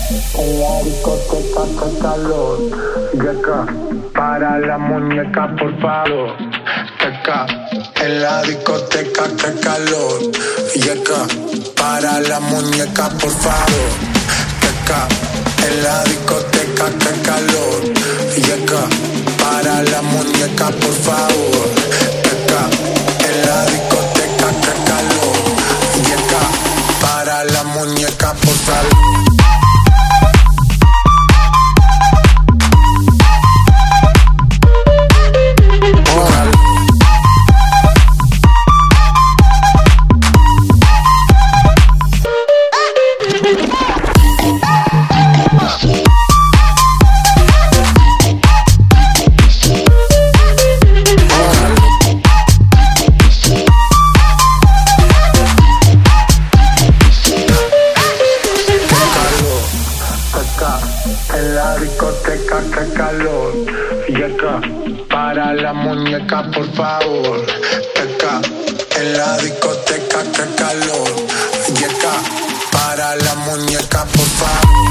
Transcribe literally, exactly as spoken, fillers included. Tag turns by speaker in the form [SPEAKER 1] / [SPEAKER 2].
[SPEAKER 1] En la discoteca, qué calor. Yeca, para la muñeca, por favor. Yeca, en la discoteca, qué calor. Yeca, para la muñeca, por favor. Yeca, en la discoteca, qué calor. Yeca, para la muñeca, por favor. Yeca, en la discoteca, qué calor. Yeca, para la muñeca, por favor. En la discoteca, qué calor. Yeca, para la muñeca, por favor. Yeca, en la discoteca, qué calor. Yeca, para la muñeca, por favor.